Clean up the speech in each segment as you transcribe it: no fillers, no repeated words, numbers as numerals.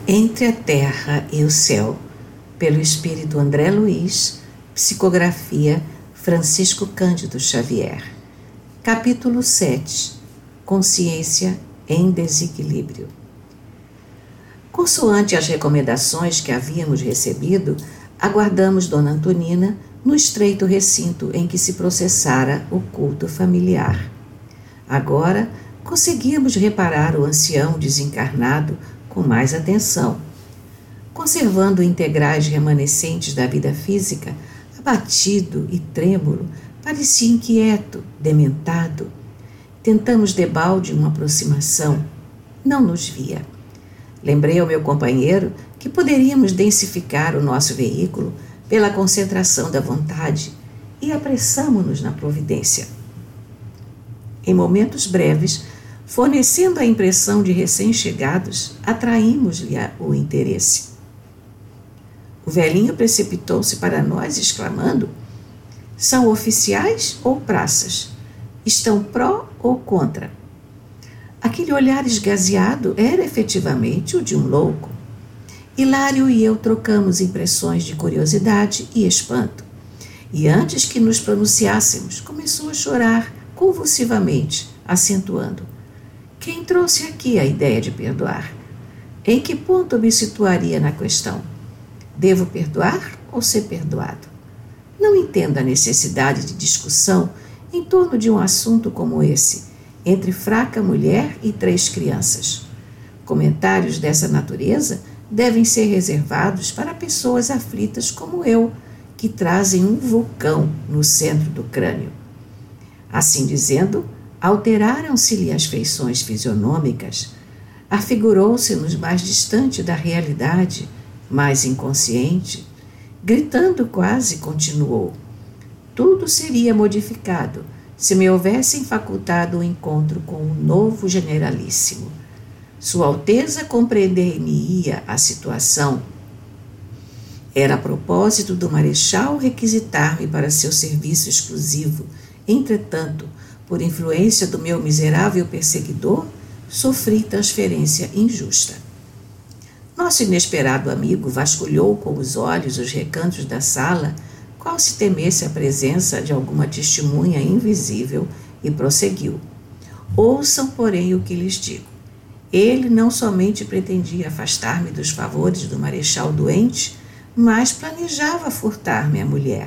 Entre a Terra e o Céu, pelo espírito André Luiz, psicografia Francisco Cândido Xavier. Capítulo 7. Consciência em desequilíbrio. Consoante as recomendações que havíamos recebido, aguardamos Dona Antonina no estreito recinto em que se processara o culto familiar. Agora conseguíamos reparar o ancião desencarnado com mais atenção. Conservando integrais remanescentes da vida física, abatido e trêmulo, parecia inquieto, dementado. Tentamos debalde uma aproximação. Não nos via. Lembrei ao meu companheiro que poderíamos densificar o nosso veículo pela concentração da vontade e apressamo-nos na providência. Em momentos breves, fornecendo a impressão de recém-chegados, atraímos-lhe o interesse. O velhinho precipitou-se para nós, exclamando: "São oficiais ou praças? Estão pró ou contra?" Aquele olhar esgazeado era efetivamente o de um louco. Hilário e eu trocamos impressões de curiosidade e espanto. E antes que nos pronunciássemos, começou a chorar convulsivamente, acentuando: "Quem trouxe aqui a ideia de perdoar? Em que ponto me situaria na questão? Devo perdoar ou ser perdoado? Não entendo a necessidade de discussão em torno de um assunto como esse, entre fraca mulher e 3 crianças. Comentários dessa natureza devem ser reservados para pessoas aflitas como eu, que trazem um vulcão no centro do crânio." Assim dizendo, alteraram-se-lhe as feições fisionômicas, afigurou-se-nos mais distante da realidade, mais inconsciente. Gritando quase, continuou: "Tudo seria modificado se me houvessem facultado o encontro com o novo generalíssimo. Sua Alteza compreender-me-ia a situação. Era a propósito do Marechal requisitar-me para seu serviço exclusivo. Entretanto, por influência do meu miserável perseguidor, sofri transferência injusta." Nosso inesperado amigo vasculhou com os olhos os recantos da sala, qual se temesse a presença de alguma testemunha invisível, e prosseguiu: "Ouçam, porém, o que lhes digo. Ele não somente pretendia afastar-me dos favores do marechal doente, mas planejava furtar-me a mulher.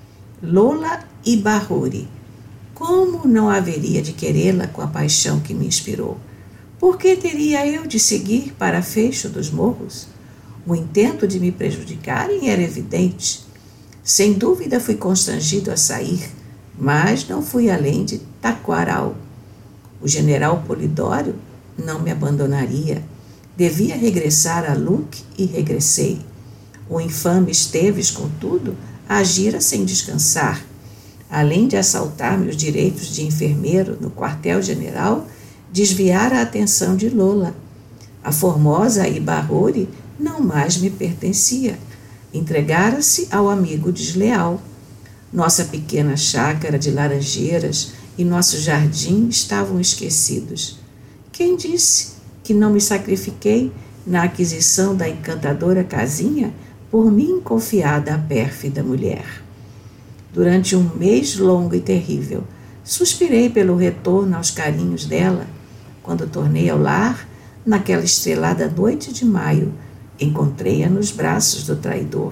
Lola Ibarruri. Como não haveria de querê-la com a paixão que me inspirou? Por que teria eu de seguir para Fecho dos Morros? O intento de me prejudicarem era evidente. Sem dúvida fui constrangido a sair, mas não fui além de Taquaral. O general Polidório não me abandonaria. Devia regressar a Luque e regressei. O infame Esteves, contudo, agira sem descansar. Além de assaltar meus direitos de enfermeiro no quartel-general, desviara a atenção de Lola. A formosa Ibarruri não mais me pertencia. Entregara-se ao amigo desleal. Nossa pequena chácara de laranjeiras e nosso jardim estavam esquecidos. Quem disse que não me sacrifiquei na aquisição da encantadora casinha por mim confiada à pérfida mulher? Durante um mês longo e terrível, suspirei pelo retorno aos carinhos dela. Quando tornei ao lar, naquela estrelada noite de maio, encontrei-a nos braços do traidor.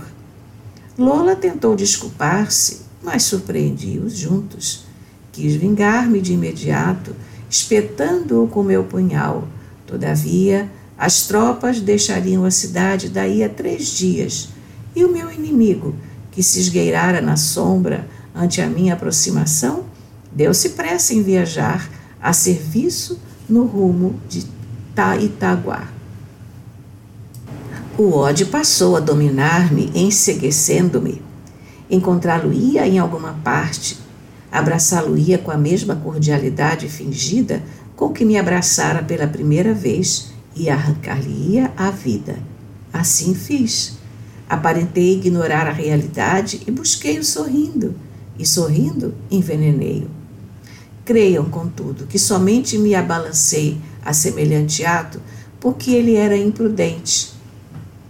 Lola tentou desculpar-se, mas surpreendi-os juntos. Quis vingar-me de imediato, espetando-o com meu punhal. Todavia, as tropas deixariam a cidade daí a 3 dias, e o meu inimigo, que se esgueirara na sombra ante a minha aproximação, deu-se pressa em viajar a serviço no rumo de Itaguá. O ódio passou a dominar-me, enceguecendo-me. Encontrá-lo-ia em alguma parte, abraçá-lo-ia com a mesma cordialidade fingida com que me abraçara pela primeira vez e arrancar-lhe-ia a vida. Assim fiz. Aparentei ignorar a realidade e busquei-o sorrindo, e sorrindo envenenei-o. Creiam, contudo, que somente me abalancei a semelhante ato porque ele era imprudente.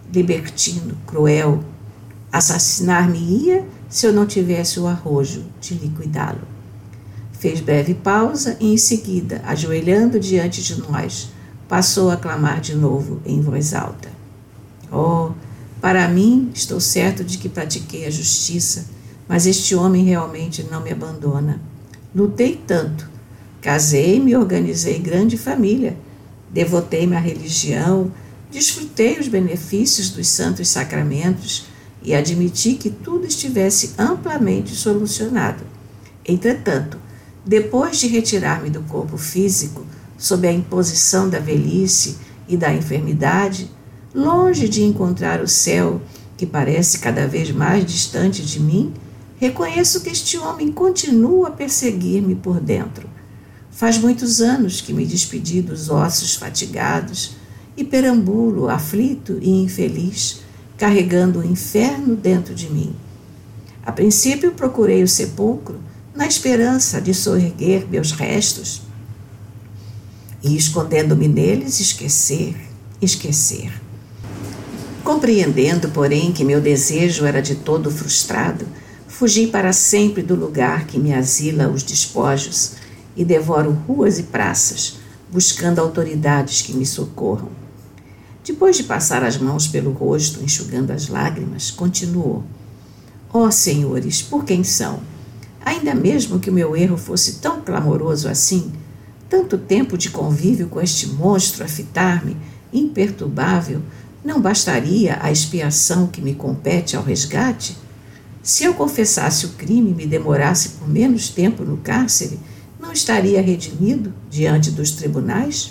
libertino, cruel. Assassinar-me-ia se eu não tivesse o arrojo de liquidá-lo. Fez breve pausa e, em seguida, ajoelhando diante de nós, passou a clamar de novo em voz alta. Oh, para mim, estou certo de que pratiquei a justiça, mas este homem realmente não me abandona. Lutei tanto, casei-me e organizei grande família, devotei-me à religião, desfrutei os benefícios dos santos sacramentos e admiti que tudo estivesse amplamente solucionado. Entretanto, depois de retirar-me do corpo físico, sob a imposição da velhice e da enfermidade, longe de encontrar o céu, que parece cada vez mais distante de mim, reconheço que este homem continua a perseguir-me por dentro. Faz muitos anos que me despedi dos ossos fatigados e perambulo, aflito e infeliz, carregando o inferno dentro de mim. A princípio procurei o sepulcro, na esperança de soerguer meus restos e, escondendo-me neles, esquecer. Compreendendo, porém, que meu desejo era de todo frustrado, fugi para sempre do lugar que me asila os despojos e devoro ruas e praças, buscando autoridades que me socorram. Depois de passar as mãos pelo rosto, enxugando as lágrimas, continuou. Ó senhores, por quem são? Ainda mesmo que o meu erro fosse tão clamoroso assim, tanto tempo de convívio com este monstro a fitar-me, imperturbável, não bastaria a expiação que me compete ao resgate? Se eu confessasse o crime e me demorasse por menos tempo no cárcere, não estaria redimido diante dos tribunais?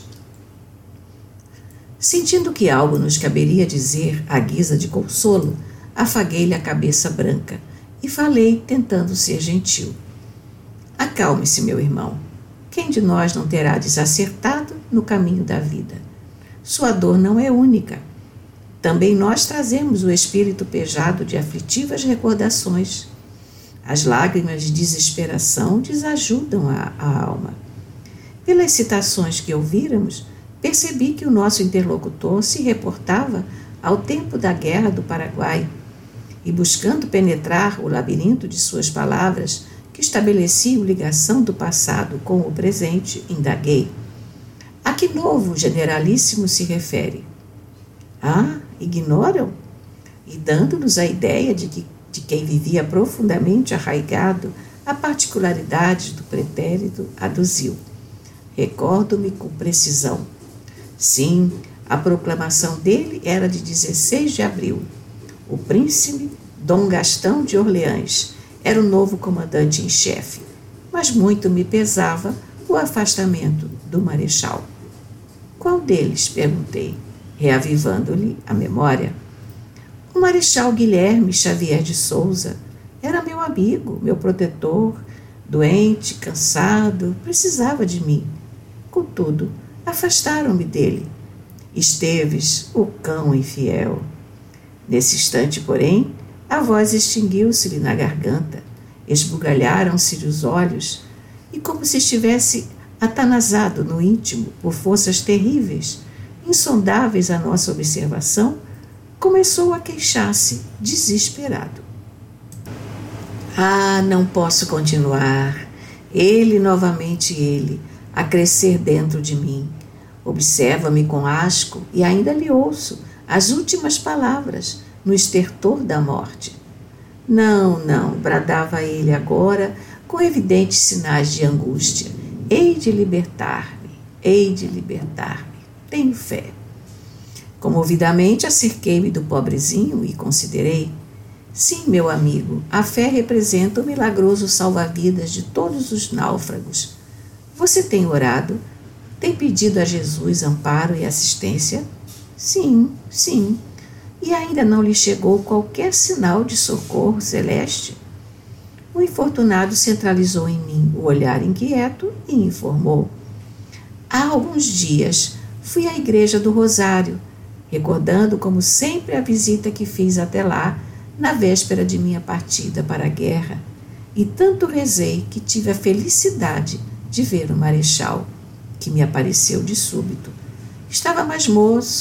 Sentindo que algo nos caberia dizer à guisa de consolo, afaguei-lhe a cabeça branca e falei, tentando ser gentil. Acalme-se, meu irmão. Quem de nós não terá desacertado no caminho da vida? Sua dor não é única. Também nós trazemos o espírito pejado de aflitivas recordações. As lágrimas de desesperação desajudam a alma. Pelas citações que ouvíramos, percebi que o nosso interlocutor se reportava ao tempo da Guerra do Paraguai e, buscando penetrar o labirinto de suas palavras, que estabeleciam ligação do passado com o presente, indaguei. A que novo generalíssimo se refere? Ah, ignoram? E dando-nos a ideia de quem vivia profundamente arraigado a particularidades do pretérito, aduziu. Recordo-me com precisão. Sim, a proclamação dele era de 16 de abril. O príncipe Dom Gastão de Orleans era o novo comandante em chefe, mas muito me pesava o afastamento do marechal. Qual deles? Perguntei, reavivando-lhe a memória. O marechal Guilherme Xavier de Souza era meu amigo, meu protetor, doente, cansado, precisava de mim. Contudo, afastaram-me dele. Esteves, o cão infiel. Nesse instante, porém, a voz extinguiu-se-lhe na garganta, esbugalharam-se-lhe os olhos, e como se estivesse atanasado no íntimo por forças terríveis, insondáveis à nossa observação, começou a queixar-se desesperado. Ah, não posso continuar. Ele, novamente ele, a crescer dentro de mim. Observa-me com asco e ainda lhe ouço as últimas palavras no estertor da morte. Não, não, bradava ele agora com evidentes sinais de angústia. Hei de libertar-me, tenho fé. Comovidamente acerquei-me do pobrezinho e considerei. Sim, meu amigo, a fé representa o milagroso salva-vidas de todos os náufragos. Você tem orado? Tem pedido a Jesus amparo e assistência? Sim. E ainda não lhe chegou qualquer sinal de socorro celeste? O infortunado centralizou em mim o olhar inquieto e informou. Há alguns dias fui à igreja do Rosário, recordando como sempre a visita que fiz até lá na véspera de minha partida para a guerra, e tanto rezei que tive a felicidade de ver o marechal, que me apareceu de súbito. Estava mais moço,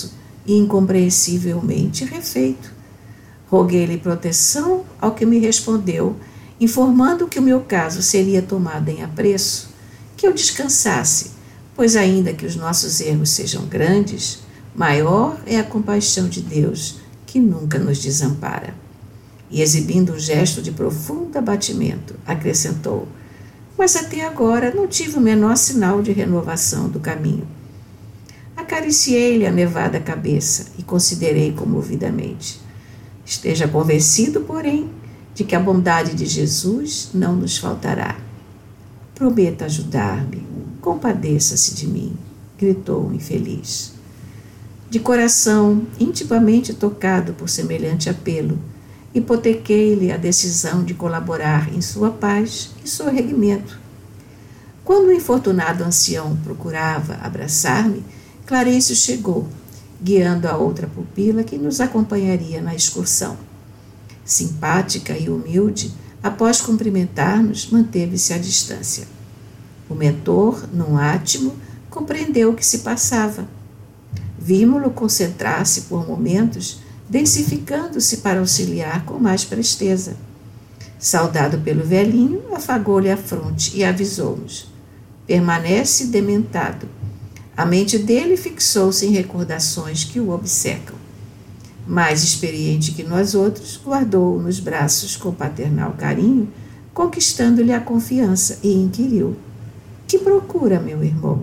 e incompreensivelmente refeito. Roguei-lhe proteção, ao que me respondeu, informando que o meu caso seria tomado em apreço, que eu descansasse, pois ainda que os nossos erros sejam grandes, maior é a compaixão de Deus, que nunca nos desampara. E exibindo um gesto de profundo abatimento, acrescentou: mas até agora não tive o menor sinal de renovação do caminho. Acariciei-lhe a nevada cabeça e considerei comovidamente: esteja convencido, porém, de que a bondade de Jesus não nos faltará. Prometa ajudar-me, compadeça-se de mim, gritou o infeliz. De coração intimamente tocado por semelhante apelo, hipotequei-lhe a decisão de colaborar em sua paz e sorregimento. Quando o infortunado ancião procurava abraçar-me, Clarencio chegou, guiando a outra pupila que nos acompanharia na excursão. Simpática e humilde, após cumprimentar-nos, manteve-se à distância. O mentor, num átimo, compreendeu o que se passava. Vimo-lo concentrar-se por momentos, densificando-se para auxiliar com mais presteza. Saudado pelo velhinho, afagou-lhe a fronte e avisou-nos: permanece dementado. A mente dele fixou-se em recordações que o obcecam. Mais experiente que nós outros, guardou-o nos braços com paternal carinho, conquistando-lhe a confiança, e inquiriu: que procura, meu irmão?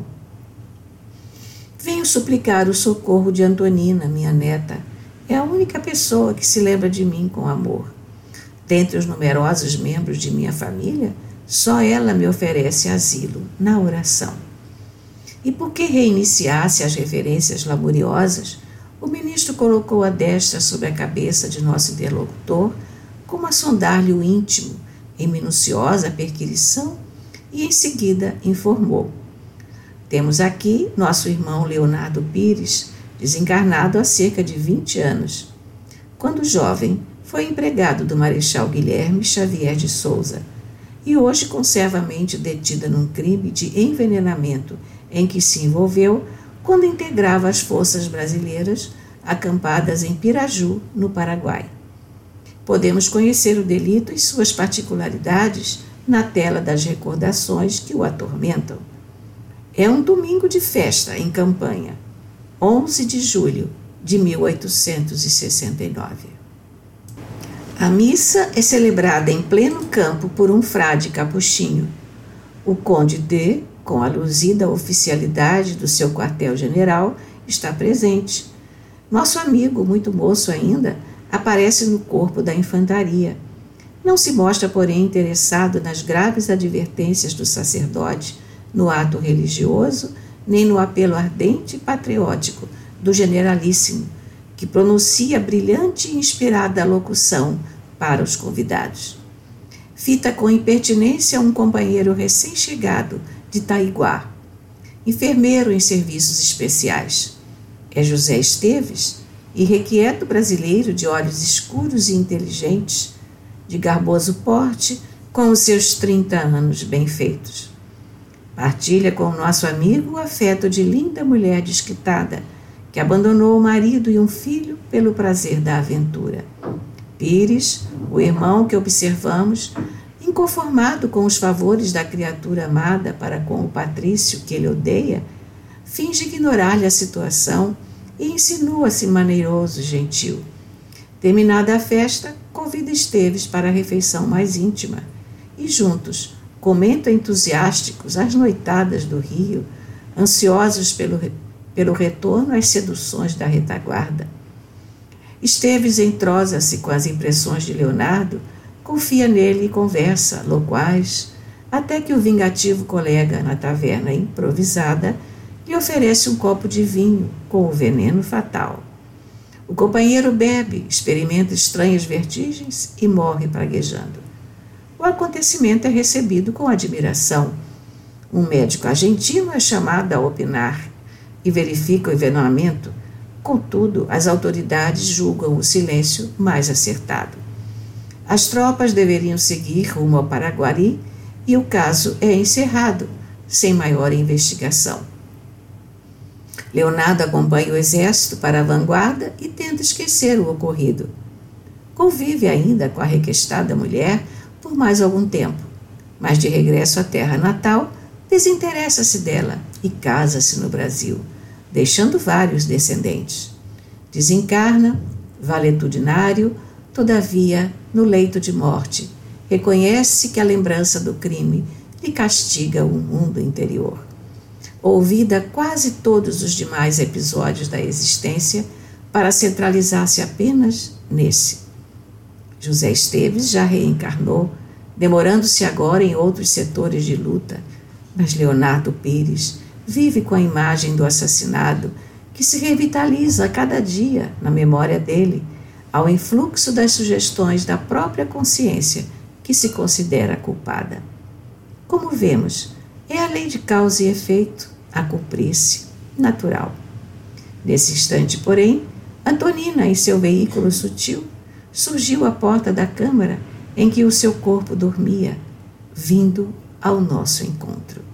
Venho suplicar o socorro de Antonina, minha neta. É a única pessoa que se lembra de mim com amor. Dentre os numerosos membros de minha família, só ela me oferece asilo na oração. E porque reiniciasse as referências laboriosas, o ministro colocou a destra sobre a cabeça de nosso interlocutor, como a sondar-lhe o íntimo, em minuciosa perquisição, e em seguida informou: temos aqui nosso irmão Leonardo Pires, desencarnado há cerca de 20 anos. Quando jovem, foi empregado do Marechal Guilherme Xavier de Souza, e hoje conserva a mente detida num crime de envenenamento em que se envolveu quando integrava as forças brasileiras acampadas em Piraju, no Paraguai. Podemos conhecer o delito e suas particularidades na tela das recordações que o atormentam. É um domingo de festa em campanha, 11 de julho de 1869. A missa é celebrada em pleno campo por um frade capuchinho. O conde D, com a luzida oficialidade do seu quartel-general, está presente. Nosso amigo, muito moço ainda, aparece no corpo da infantaria. Não se mostra, porém, interessado nas graves advertências do sacerdote, no ato religioso, nem no apelo ardente e patriótico do generalíssimo, que pronuncia brilhante e inspirada locução para os convidados. Fita com impertinência um companheiro recém-chegado de Taiguá, enfermeiro em serviços especiais. É José Esteves, irrequieto brasileiro de olhos escuros e inteligentes, de garboso porte, com os seus 30 anos bem feitos. Partilha com o nosso amigo o afeto de linda mulher desquitada, que abandonou o marido e um filho pelo prazer da aventura. Pires, o irmão que observamos, inconformado com os favores da criatura amada para com o patrício que ele odeia, finge ignorar-lhe a situação e insinua-se maneiroso e gentil. Terminada a festa, convida Esteves para a refeição mais íntima e juntos comentam entusiásticos as noitadas do Rio, ansiosos pelo retorno às seduções da retaguarda. Esteves entrosa-se com as impressões de Leonardo, confia nele e conversa, loquaz, até que o vingativo colega na taverna improvisada lhe oferece um copo de vinho com o veneno fatal. O companheiro bebe, experimenta estranhas vertigens e morre praguejando. O acontecimento é recebido com admiração. Um médico argentino é chamado a opinar e verifica o envenenamento. Contudo, as autoridades julgam o silêncio mais acertado. As tropas deveriam seguir rumo ao Paraguari e o caso é encerrado, sem maior investigação. Leonardo acompanha o exército para a vanguarda e tenta esquecer o ocorrido. Convive ainda com a requestada mulher por mais algum tempo, mas de regresso à terra natal, desinteressa-se dela e casa-se no Brasil, deixando vários descendentes. Desencarna, valetudinário, todavia, no leito de morte, reconhece que a lembrança do crime lhe castiga o mundo interior. Ouvida quase todos os demais episódios da existência para centralizar-se apenas nesse. José Esteves já reencarnou, demorando-se agora em outros setores de luta, mas Leonardo Pires vive com a imagem do assassinado que se revitaliza a cada dia na memória dele, ao influxo das sugestões da própria consciência que se considera culpada. Como vemos, é a lei de causa e efeito a cumprir-se, natural. Nesse instante, porém, Antonina, em seu veículo sutil, surgiu à porta da câmara em que o seu corpo dormia, vindo ao nosso encontro.